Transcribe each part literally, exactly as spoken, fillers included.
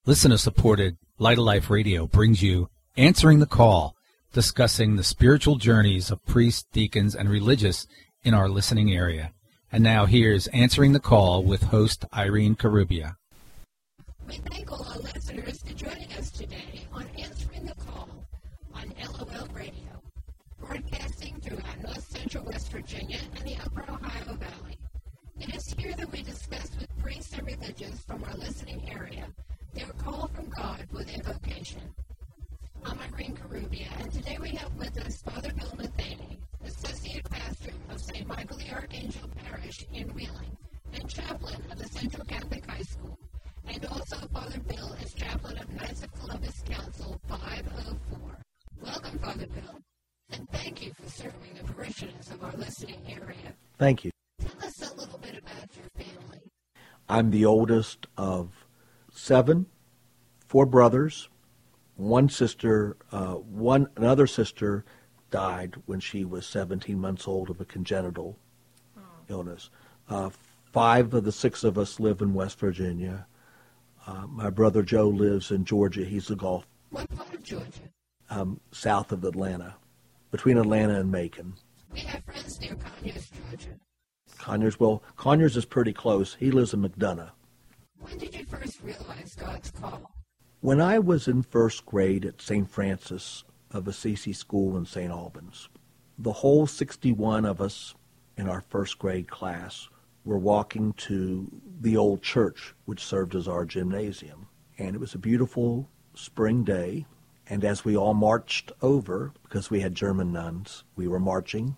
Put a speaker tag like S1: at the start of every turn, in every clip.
S1: Listener-supported Light of Life Radio brings you Answering the Call, discussing the spiritual journeys of priests, deacons, and religious in our listening area. And now here's Answering the Call with host Irene Carubia.
S2: We thank all our listeners for joining us today on Answering the Call on L O L Radio, broadcasting throughout North Central West Virginia and the Upper Ohio Valley. It is here that we discuss with priests and religious from our listening area their call from God for their vocation. I'm Irene Carubia, and today we have with us Father Bill Matheny, Associate Pastor of Saint Michael the Archangel Parish in Wheeling, and Chaplain of the Central Catholic High School. And also Father Bill is Chaplain of Knights of Columbus Council five oh four. Welcome, Father Bill, and thank you for serving the parishioners of our listening area.
S3: Thank you.
S2: Tell us a little bit about your family.
S3: I'm the oldest of seven, four brothers, one sister, uh, one another sister died when she was seventeen months old of a congenital oh. illness. Uh, five of the six of us live in West Virginia. Uh, my brother Joe lives in Georgia. He's a Gulf.
S2: What part of Georgia?
S3: Um, south of Atlanta, between Atlanta and Macon.
S2: We have friends near Conyers, Georgia.
S3: Conyers, well, Conyers is pretty close. He lives in McDonough.
S2: When did you first realize God's call?
S3: When I was in first grade at Saint Francis of Assisi School in Saint Albans, the whole sixty-one of us in our first grade class were walking to the old church, which served as our gymnasium. And it was a beautiful spring day, and as we all marched over, because we had German nuns, we were marching,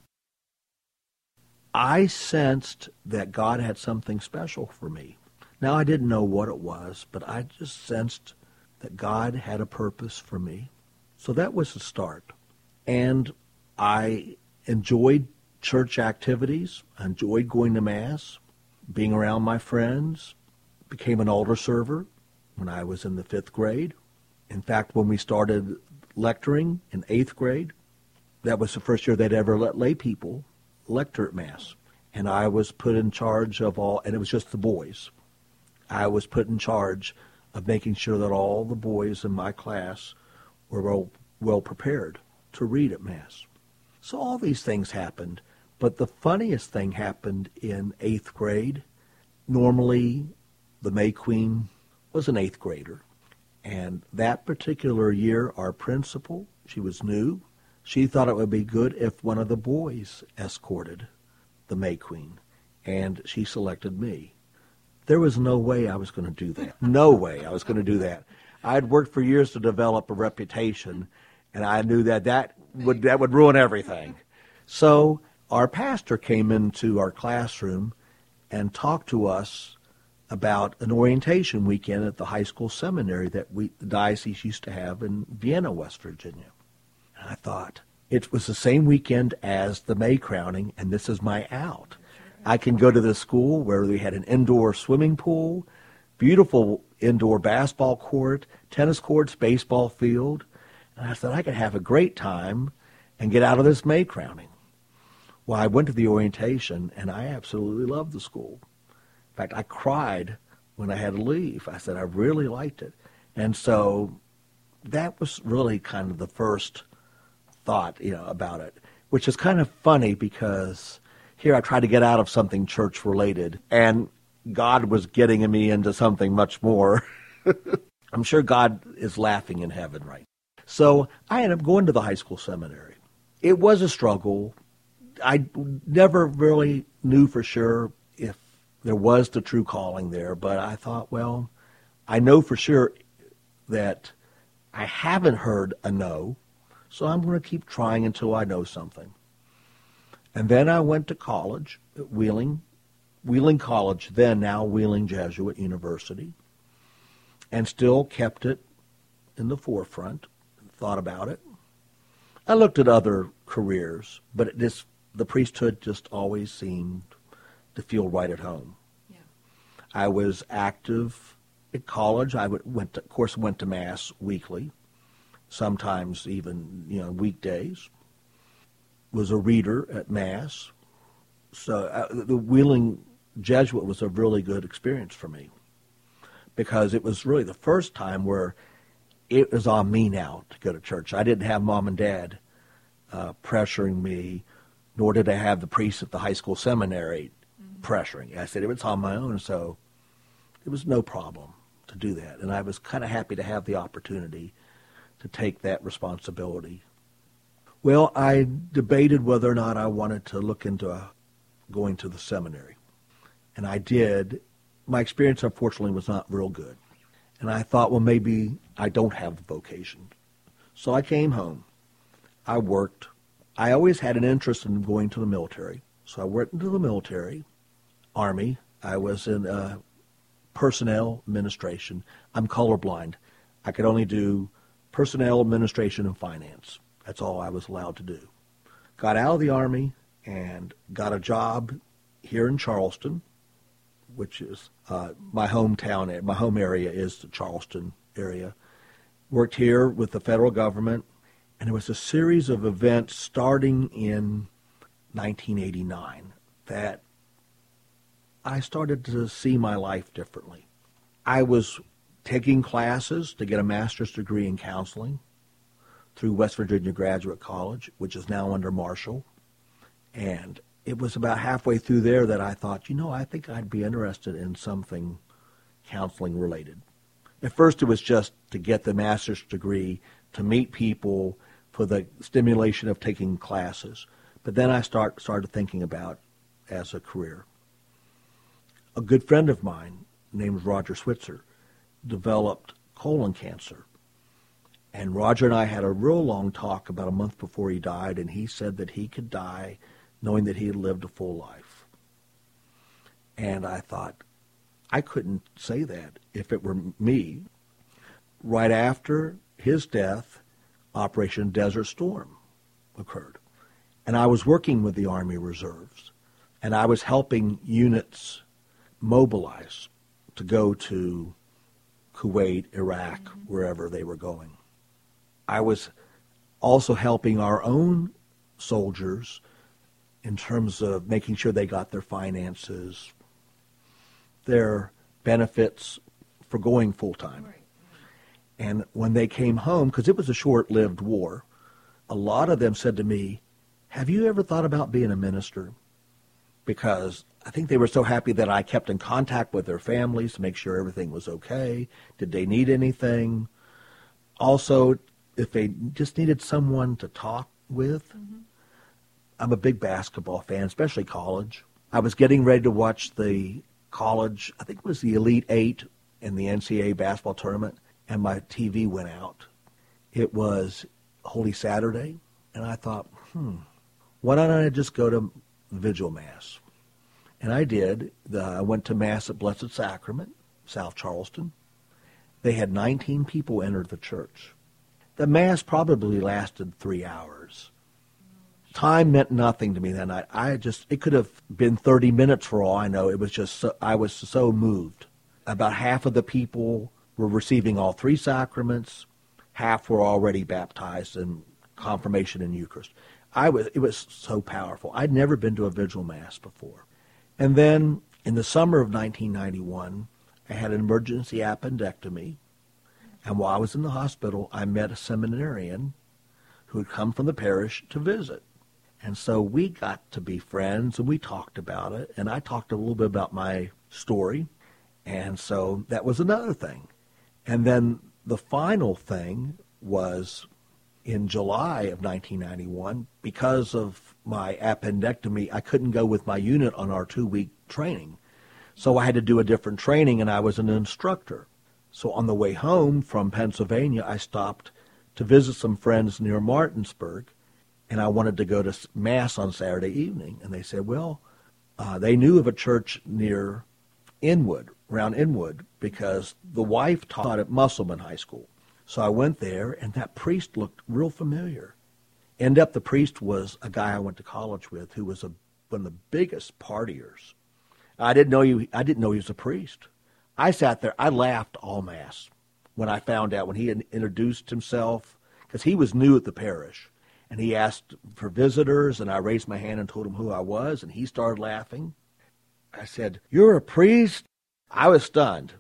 S3: I sensed that God had something special for me. Now, I didn't know what it was, but I just sensed that God had a purpose for me. So that was the start. And I enjoyed church activities. I enjoyed going to Mass, being around my friends, became an altar server when I was in the fifth grade. In fact, when we started lecturing in eighth grade, that was the first year they'd ever let lay people lecture at Mass. And I was put in charge of all, and it was just the boys. I was put in charge of making sure that all the boys in my class were well, well prepared to read at Mass. So all these things happened, but the funniest thing happened in eighth grade. Normally, the May Queen was an eighth grader, and that particular year, our principal, she was new, she thought it would be good if one of the boys escorted the May Queen, and she selected me. There was no way I was going to do that. No way I was going to do that. I had worked for years to develop a reputation, and I knew that that would, that would ruin everything. So our pastor came into our classroom and talked to us about an orientation weekend at the high school seminary that we, the diocese used to have in Vienna, West Virginia. And I thought, it was the same weekend as the May crowning, and this is my out. I can go to the school where we had an indoor swimming pool, beautiful indoor basketball court, tennis courts, baseball field. And I said, I could have a great time and get out of this May crowning. Well, I went to the orientation, and I absolutely loved the school. In fact, I cried when I had to leave. I said, I really liked it. And so that was really kind of the first thought, you know, about it, which is kind of funny because here I tried to get out of something church-related, and God was getting me into something much more. I'm sure God is laughing in heaven right now. So I ended up going to the high school seminary. It was a struggle. I never really knew for sure if there was the true calling there, but I thought, well, I know for sure that I haven't heard a no, so I'm going to keep trying until I know something. And then I went to college at Wheeling, Wheeling College, then now Wheeling Jesuit University, and still kept it in the forefront, thought about it. I looked at other careers, but it just, the priesthood just always seemed to feel right at home. Yeah. I was active at college. I would, went to, of course, went to Mass weekly, sometimes even, you know, weekdays. Was a reader at Mass. So uh, the Wheeling Jesuit was a really good experience for me. because it was really the first time where it was on me now to go to church. I didn't have mom and dad uh, pressuring me, nor did I have the priest at the high school seminary mm-hmm. pressuring. I said it was on my own, so it was no problem to do that. And I was kind of happy to have the opportunity to take that responsibility. Well, I debated whether or not I wanted to look into a, going to the seminary. And I did. My experience, unfortunately, was not real good. And I thought, well, maybe I don't have the vocation. So I came home. I worked. I always had an interest in going to the military. So I went into the military, Army. I was in uh, personnel administration. I'm colorblind. I could only do personnel administration and finance. That's all I was allowed to do. Got out of the Army and got a job here in Charleston, which is uh, my hometown. My home area is the Charleston area. Worked here with the federal government, and it was a series of events starting in nineteen eighty-nine that I started to see my life differently. I was taking classes to get a master's degree in counseling through West Virginia Graduate College, which is now under Marshall. And it was about halfway through there that I thought, you know, I think I'd be interested in something counseling related. At first it was just to get the master's degree, to meet people for the stimulation of taking classes. But then I start, started thinking about as a career. A good friend of mine named Roger Switzer developed colon cancer. And Roger and I had a real long talk about a month before he died, and he said that he could die knowing that he had lived a full life. And I thought, I couldn't say that if it were me. Right after his death, Operation Desert Storm occurred. And I was working with the Army Reserves, and I was helping units mobilize to go to Kuwait, Iraq, mm-hmm. wherever they were going. I was also helping our own soldiers in terms of making sure they got their finances, their benefits for going full-time. Right. And when they came home, because it was a short-lived war, a lot of them said to me, have you ever thought about being a minister? Because I think they were so happy that I kept in contact with their families to make sure everything was okay. Did they need anything? Also, if they just needed someone to talk with. Mm-hmm. I'm a big basketball fan, especially college. I was getting ready to watch the college, I think it was the Elite Eight in the N C double A basketball tournament, and my T V went out. It was Holy Saturday, and I thought, hmm, why don't I just go to Vigil Mass? And I did. The, I went to Mass at Blessed Sacrament, South Charleston. They had nineteen people enter the church. The Mass probably lasted three hours. Time meant nothing to me that night. I just, it could have been thirty minutes for all I know. It was just, so, I was so moved. About half of the people were receiving all three sacraments. Half were already baptized in confirmation and Eucharist. I was, it was so powerful. I'd never been to a Vigil Mass before. And then in the summer of nineteen ninety-one, I had an emergency appendectomy. And while I was in the hospital, I met a seminarian who had come from the parish to visit. And so we got to be friends, and we talked about it. And I talked a little bit about my story. And so that was another thing. And then the final thing was in July of nineteen ninety-one, because of my appendectomy, I couldn't go with my unit on our two-week training. So I had to do a different training, and I was an instructor. So on the way home from Pennsylvania, I stopped to visit some friends near Martinsburg, and I wanted to go to Mass on Saturday evening. And they said, well, uh, they knew of a church near Inwood, around Inwood, because the wife taught at Musselman High School. So I went there, and that priest looked real familiar. Ended up the priest was a guy I went to college with who was a, one of the biggest partiers. I didn't know he, I didn't know he was a priest. I sat there, I laughed all Mass when I found out, when he had introduced himself, because he was new at the parish. And he asked for visitors, and I raised my hand and told him who I was, and he started laughing. I said, you're a priest? I was stunned.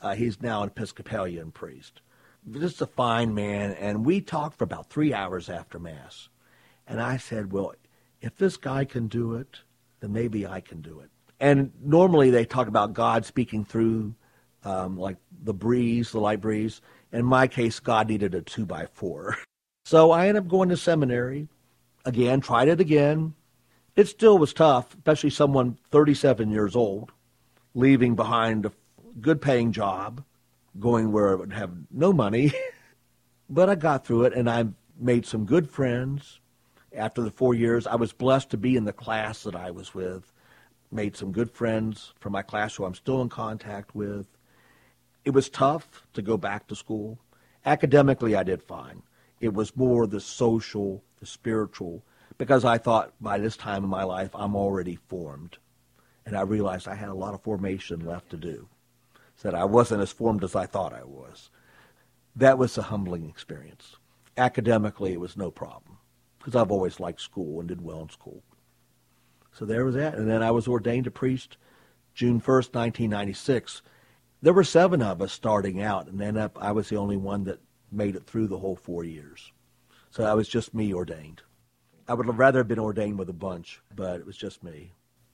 S3: Uh, he's now an Episcopalian priest. Just a fine man, and we talked for about three hours after Mass. And I said, well, if this guy can do it, then maybe I can do it. And normally they talk about God speaking through um, like the breeze, the light breeze. In my case, God needed a two by four. So I ended up going to seminary. Again, tried it again. It still was tough, especially someone thirty-seven years old, leaving behind a good paying job, going where I would have no money. But I got through it, and I made some good friends. After the four years, I was blessed to be in the class that I was with. Made some good friends from my class who I'm still in contact with. It was tough to go back to school. Academically, I did fine. It was more the social, the spiritual, because I thought by this time in my life, I'm already formed. And I realized I had a lot of formation left to do. So that I wasn't as formed as I thought I was. That was a humbling experience. Academically, it was no problem, because I've always liked school and did well in school. So there was that. And then I was ordained a priest June first, nineteen ninety-six. There were seven of us starting out, and then up, I was the only one that made it through the whole four years. So I was just me ordained. I would have rather been ordained with a bunch, but it was just me.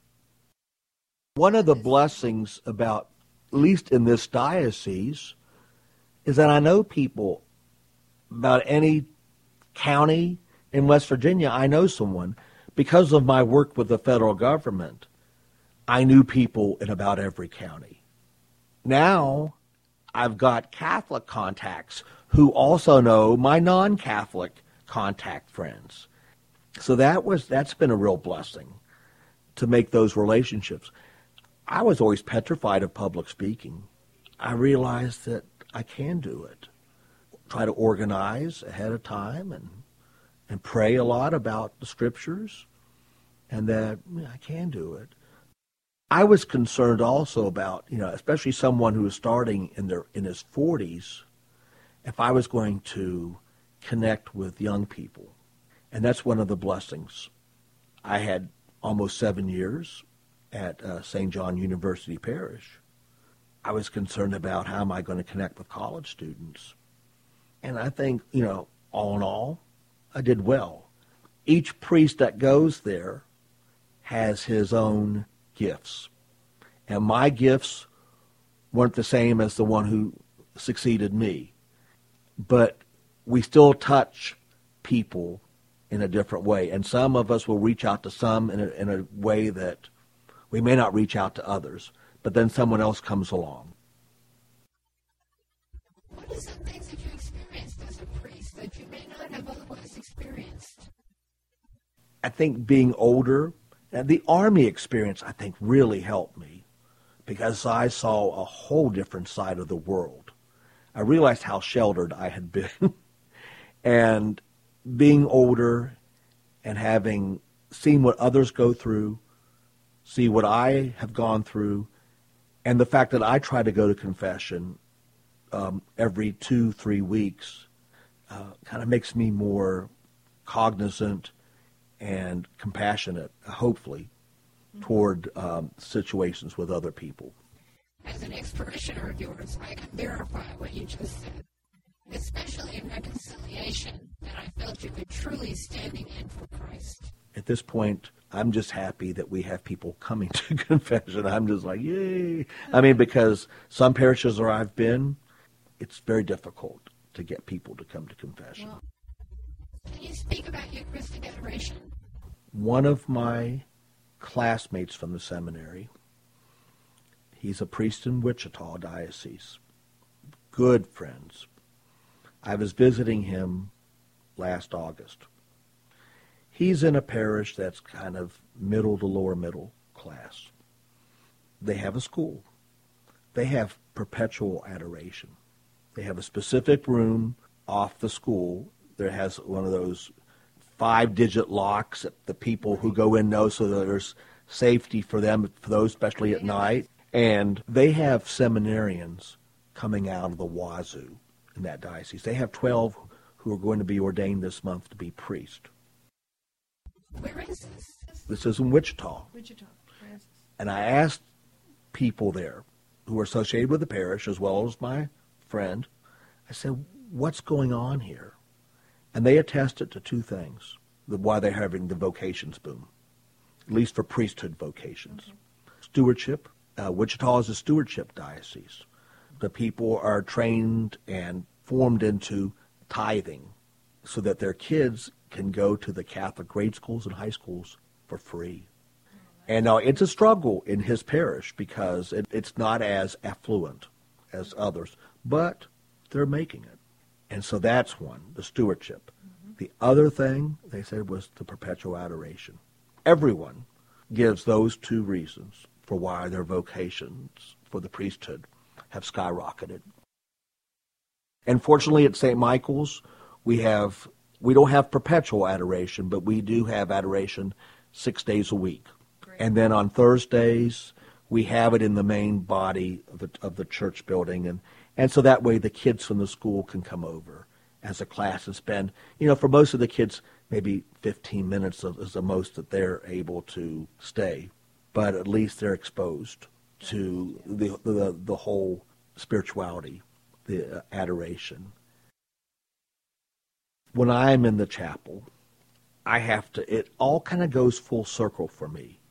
S3: One of the blessings about, at least in this diocese, is that I know people about any county in West Virginia. I know someone. Because of my work with the federal government, I knew people in about every county. Now, I've got Catholic contacts who also know my non-Catholic contact friends. So that was, that's been a real blessing to make those relationships. I was always petrified of public speaking. I realized that I can do it. Try to organize ahead of time and and pray a lot about the scriptures, and that you know, I can do it. I was concerned also about, you know, especially someone who was starting in their in his forties, if I was going to connect with young people. And that's one of the blessings. I had almost seven years at uh, Saint John University Parish. I was concerned about how am I going to connect with college students. And I think, you know, all in all, I did well. Each priest that goes there has his own gifts. And my gifts weren't the same as the one who succeeded me. But we still touch people in a different way. And some of us will reach out to some in a, in a way that we may not reach out to others. But then someone else comes along.
S2: What are some things that you experienced as a priest that you may not have otherwise experienced?
S3: I think being older, and the Army experience, I think, really helped me because I saw a whole different side of the world. I realized how sheltered I had been. And being older and having seen what others go through, see what I have gone through, and the fact that I try to go to confession um, every two, three weeks uh, kind of makes me more cognizant and compassionate, hopefully, mm-hmm. toward um, situations with other people.
S2: As an ex-parishioner of yours, I can verify what you just said, especially in reconciliation, that I felt you were truly standing in for Christ.
S3: At this point, I'm just happy that we have people coming to confession. I'm just like, yay. I mean, because some parishes where I've been, it's very difficult to get people to come to confession.
S2: Well, can you speak about Eucharistic adoration?
S3: One of my classmates from the seminary, he's a priest in Wichita Diocese. Good friends. I was visiting him last August. He's in a parish that's kind of middle to lower middle class. They have a school. They have perpetual adoration. They have a specific room off the school that has one of those five-digit locks that the people who go in know, so that there's safety for them, for those especially at night. And they have seminarians coming out of the wazoo in that diocese. They have twelve who are going to be ordained this month to be priests.
S2: Where is this?
S3: This is in Wichita.
S2: Wichita. Where is this?
S3: And I asked people there who are associated with the parish, as well as my friend. I said, what's going on here? And they attested to two things, why they're having the vocations boom, at least for priesthood vocations. Mm-hmm. Stewardship. Uh, Wichita is a stewardship diocese. The people are trained and formed into tithing so that their kids can go to the Catholic grade schools and high schools for free. And now it's a struggle in his parish because it, it's not as affluent as others, but they're making it. And so that's one, the stewardship. Mm-hmm. The other thing they said was the perpetual adoration. Everyone gives those two reasons for why their vocations for the priesthood have skyrocketed. And fortunately at Saint Michael's, we have we don't have perpetual adoration, but we do have adoration six days a week. Great. And then on Thursdays, we have it in the main body of the, of the church building. And, and so that way the kids from the school can come over as a class and spend, you know, for most of the kids, maybe fifteen minutes is the most that they're able to stay. But at least they're exposed to the the, the whole spirituality, the adoration. When I'm in the chapel, I have to, it all kind of goes full circle for me.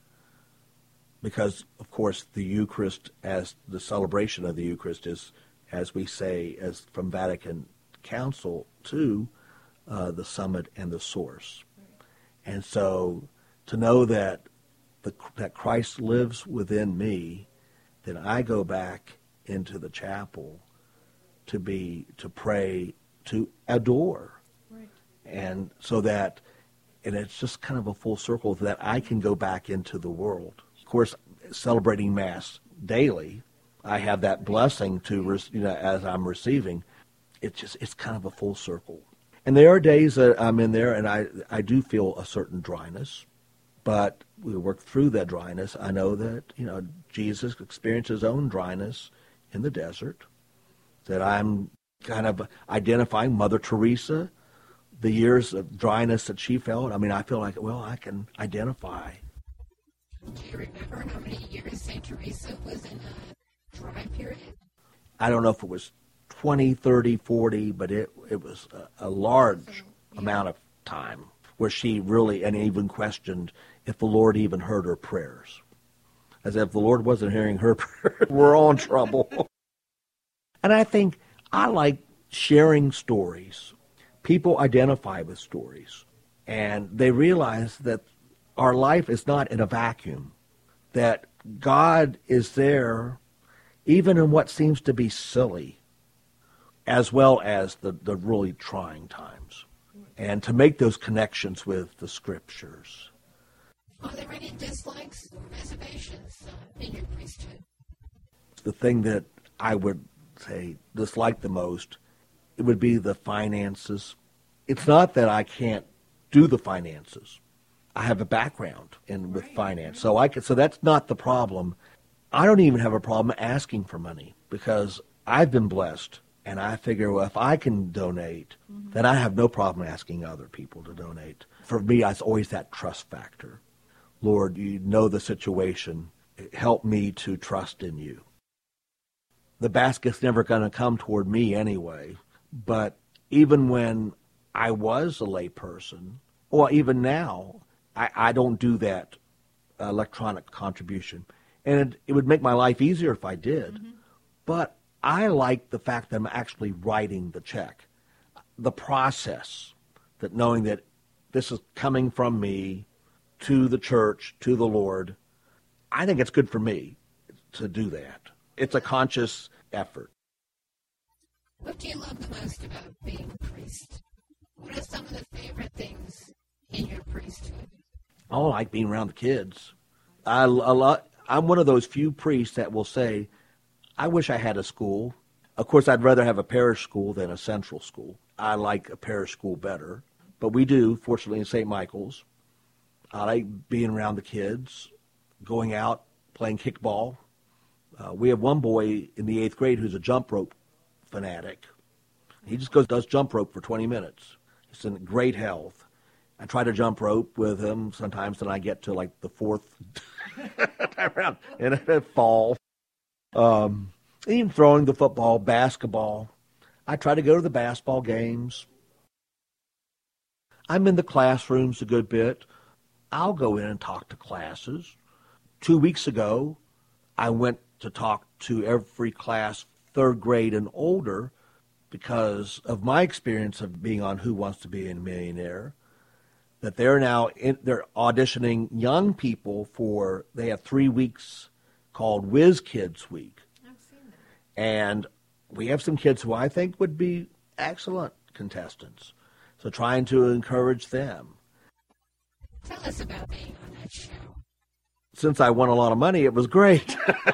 S3: Because, of course, the Eucharist, as the celebration of the Eucharist is, as we say, as from Vatican Council two, uh, the summit and the source. And so to know that the, that Christ lives within me, then I go back into the chapel to be, to pray, to adore. Right. And so that, and it's just kind of a full circle that I can go back into the world. Of course, celebrating Mass daily, I have that blessing to, you know, as I'm receiving. It's just, it's kind of a full circle. And there are days that I'm in there and I, I do feel a certain dryness, but we work through that dryness. I know that, you know, Jesus experienced his own dryness in the desert, that I'm kind of identifying Mother Teresa, the years of dryness that she felt. I mean, I feel like, well, I can identify.
S2: Do you remember how many years Saint Teresa was in a dry period?
S3: I don't know if it was twenty, thirty, forty, but it, it was a, a large so, yeah. amount of time where she really, and even questioned if the Lord even heard her prayers. As if the Lord wasn't hearing her prayers, we're all in trouble. And I think I like sharing stories. People identify with stories, and they realize that our life is not in a vacuum, that God is there even in what seems to be silly, as well as the, the really trying times, and to make those connections with the Scriptures.
S2: Are there any dislikes or reservations uh, in your priesthood?
S3: The thing that I would say dislike the most, it would be the finances. It's not that I can't do the finances. I have a background in with right. finance, so I can. So that's not the problem. I don't even have a problem asking for money because I've been blessed, and I figure, well, if I can donate, mm-hmm. then I have no problem asking other people to donate. For me, it's always that trust factor. Lord, you know the situation. Help me to trust in you. The basket's never going to come toward me anyway, but even when I was a lay person, or even now, I, I don't do that electronic contribution. And it, it would make my life easier if I did. Mm-hmm. But I like the fact that I'm actually writing the check. The process, that knowing that this is coming from me to the church, to the Lord, I think it's good for me to do that. It's a conscious effort.
S2: What do you love the most about being a priest? What are some of the favorite things in your priesthood?
S3: I like being around the kids. I, I, I'm one of those few priests that will say, I wish I had a school. Of course, I'd rather have a parish school than a central school. I like a parish school better. But we do, fortunately, in Saint Michael's. I like being around the kids, going out, playing kickball. Uh, we have one boy in the eighth grade who's a jump rope fanatic. He just goes does jump rope for twenty minutes. He's in great health. I try to jump rope with him sometimes, and I get to like the fourth time around and I fall. Um, Even throwing the football, basketball. I try to go to the basketball games. I'm in the classrooms a good bit. I'll go in and talk to classes. Two weeks ago, I went to talk to every class, third grade and older, because of my experience of being on Who Wants to Be a Millionaire, that they're now in, they're auditioning young people for, they have three weeks called Whiz Kids Week.
S4: I've seen that.
S3: And we have some kids who I think would be excellent contestants. So trying to encourage them.
S2: Tell us about being on that show.
S3: Since I won a lot of money, it was great.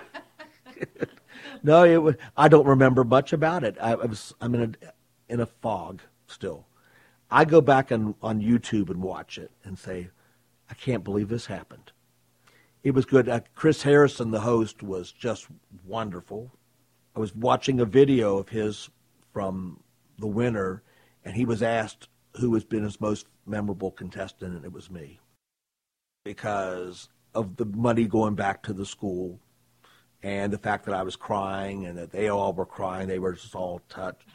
S3: No, it was, I don't remember much about it. I, I was, I'm in a, in a fog still. I go back on, on YouTube and watch it and say, I can't believe this happened. It was good. Uh, Chris Harrison, the host, was just wonderful. I was watching a video of his from the winner, and he was asked who has been his most memorable contestant, and it was me. Because of the money going back to the school and the fact that I was crying and that they all were crying. They were just all touched.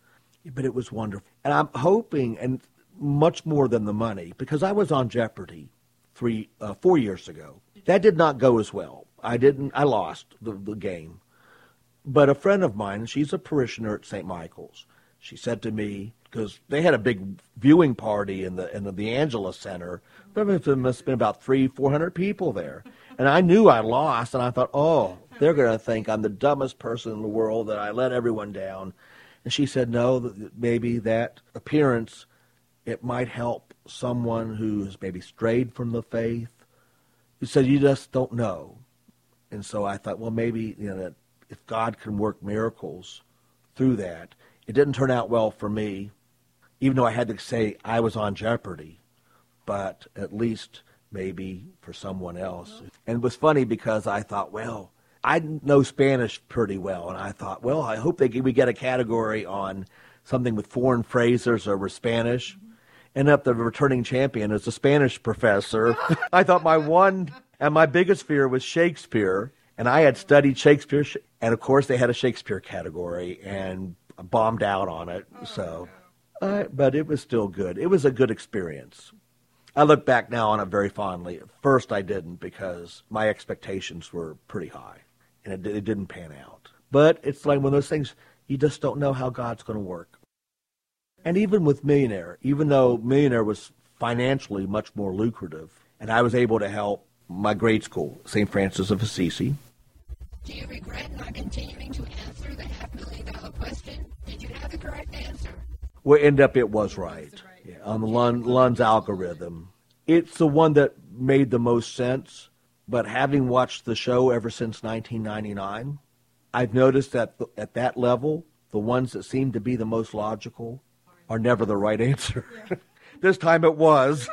S3: But it was wonderful. And I'm hoping, and much more than the money, because I was on Jeopardy three, uh, four years ago. That did not go as well. I didn't, I lost the, the game. But a friend of mine, she's a parishioner at Saint Michael's, she said to me, because they had a big viewing party in the in the, the Angela Center. There must have been about three, four hundred people there, and I knew I lost, and I thought, oh, they're going to think I'm the dumbest person in the world, that I let everyone down. And she said, no, maybe that appearance, it might help someone who has maybe strayed from the faith. She said, you just don't know. And so I thought, well, maybe, you know, that if God can work miracles through that. It didn't turn out well for me, even though I had to say I was on Jeopardy, but at least maybe for someone else. And it was funny because I thought, well, I know Spanish pretty well, and I thought, well, I hope they we get a category on something with foreign phrases or with Spanish. Mm-hmm. End up the returning champion is a Spanish professor. I thought my one and my biggest fear was Shakespeare, and I had studied Shakespeare, and of course they had a Shakespeare category, and bombed out on it. So, uh, but it was still good. It was a good experience. I look back now on it very fondly. At first I didn't, because my expectations were pretty high, and it, it didn't pan out. But it's like one of those things, you just don't know how God's going to work. And even with Millionaire, even though Millionaire was financially much more lucrative, and I was able to help my grade school, Saint Francis of Assisi.
S2: Do you regret not continuing to answer the half million dollar question? Did you have the correct answer?
S3: Well, end up it was right. Yeah, on the Lund, Lund's algorithm. It's the one that made the most sense, but having watched the show ever since nineteen ninety-nine, I've noticed that at that level, the ones that seem to be the most logical are never the right answer. Yeah. This time it was.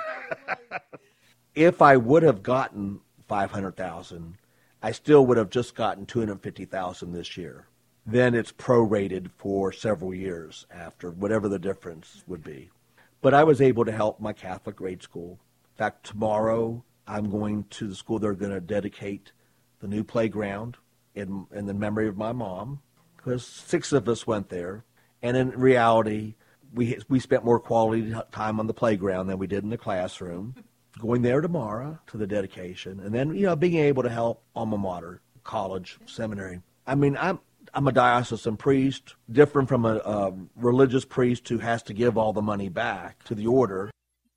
S3: If I would have gotten five hundred thousand dollars, I still would have just gotten two hundred fifty thousand dollars this year. Then it's prorated for several years after, whatever the difference would be. But I was able to help my Catholic grade school. In fact, tomorrow I'm going to the school. They're going to dedicate the new playground in, in the memory of my mom, because six of us went there. And in reality, we we spent more quality time on the playground than we did in the classroom. Going there tomorrow to the dedication, and then, you know, being able to help alma mater, college, seminary. I mean, I'm I'm a diocesan priest, different from a, a religious priest who has to give all the money back to the order.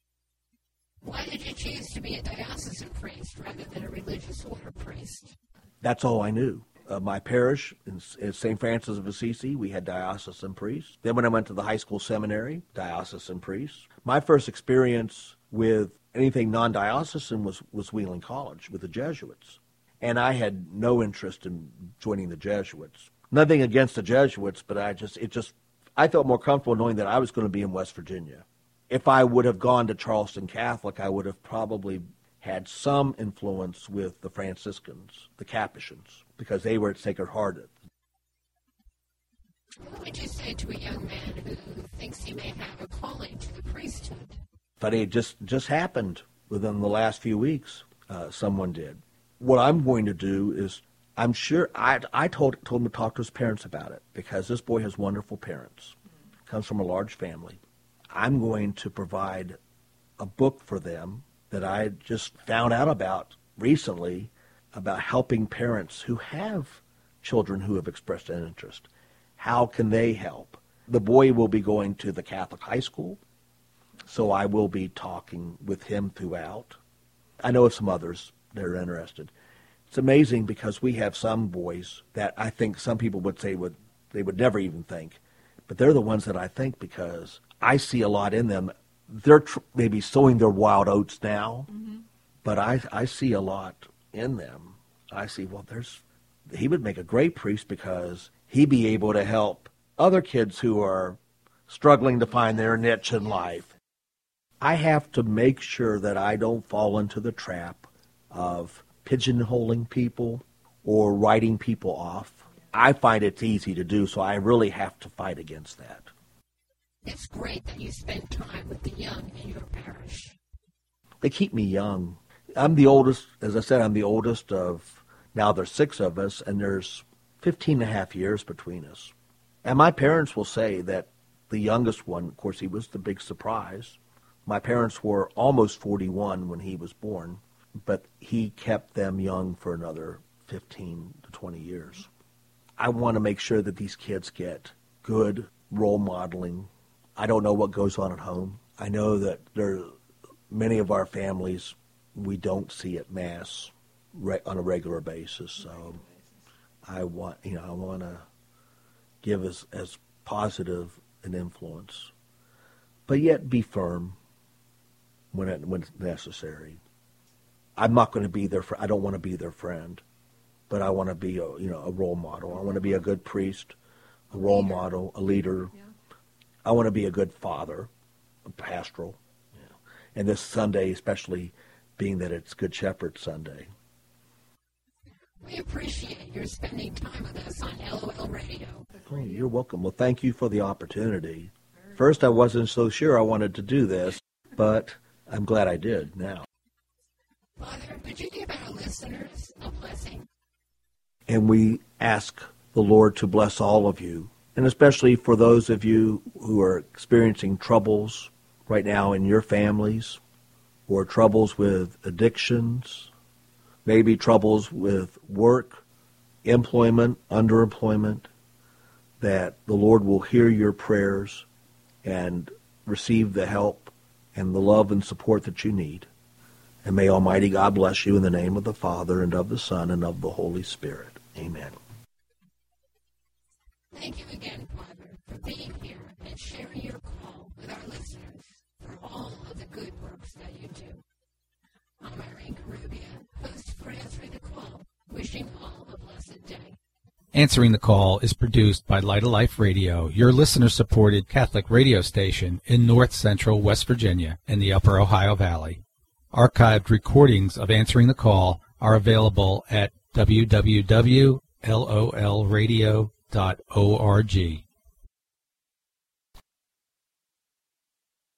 S2: Why did you choose to be a diocesan priest rather than a religious order priest?
S3: That's all I knew. Uh, my parish in, in Saint Francis of Assisi, we had diocesan priests. Then when I went to the high school seminary, diocesan priests. My first experience with anything non-diocesan was, was Wheeling College with the Jesuits. And I had no interest in joining the Jesuits. Nothing against the Jesuits, but I just, it just, I felt more comfortable knowing that I was going to be in West Virginia. If I would have gone to Charleston Catholic, I would have probably had some influence with the Franciscans, the Capuchins, because they were at Sacred Heart.
S2: What would you say to a young man who thinks he may have a calling to the priesthood?
S3: Funny, it just, just happened within the last few weeks. Uh, someone did. What I'm going to do is, I'm sure I I told told him to talk to his parents about it because this boy has wonderful parents, comes from a large family. I'm going to provide a book for them that I just found out about recently about helping parents who have children who have expressed an interest. How can they help? The boy will be going to the Catholic high school, so I will be talking with him throughout. I know of some others that are interested. It's amazing because we have some boys that I think some people would say would they would never even think, but they're the ones that I think because I see a lot in them. They're tr- maybe sowing their wild oats now, mm-hmm. but I I see a lot in them. I see, well, there's he would make a great priest because he'd be able to help other kids who are struggling to find their niche in life. I have to make sure that I don't fall into the trap of pigeonholing people or writing people off. I find it's easy to do, so I really have to fight against that.
S2: It's great that you spend time with the young in your parish.
S3: They keep me young. I'm the oldest, as I said, I'm the oldest of, now there's six of us, and there's fifteen and a half years between us. And my parents will say that the youngest one, of course, he was the big surprise. My parents were almost forty-one when he was born, but he kept them young for another fifteen to twenty years. I want to make sure that these kids get good role modeling. I don't know what goes on at home. I know that there, many of our families, we don't see at Mass re- on a regular basis. So I want, you know, I want to give as, as positive an influence, but yet be firm when it, when it's necessary. I'm not going to be their friend. I don't want to be their friend, but I want to be a, you know, a role model. I want to be a good priest, a role leader. model, a leader. Yeah. I want to be a good father, a pastoral. Yeah. And this Sunday, especially being that it's Good Shepherd Sunday.
S2: We appreciate your spending time with us on L O L Radio.
S3: Oh, you're welcome. Well, thank you for the opportunity. First, I wasn't so sure I wanted to do this, but I'm glad I did now.
S2: Father, would you give our listeners a blessing?
S3: And we ask the Lord to bless all of you, and especially for those of you who are experiencing troubles right now in your families, or troubles with addictions, maybe troubles with work, employment, underemployment, that the Lord will hear your prayers and receive the help and the love and support that you need. And may Almighty God bless you in the name of the Father, and of the Son, and of the Holy Spirit. Amen.
S2: Thank you again, Father, for being here and sharing your call with our listeners for all of the good works that you do. I'm Irene Carubia, host for Answering the Call, wishing all a blessed day.
S1: Answering the Call is produced by Light of Life Radio, your listener-supported Catholic radio station in north central West Virginia and the Upper Ohio Valley. Archived recordings of Answering the Call are available at w w w dot l o l radio dot org.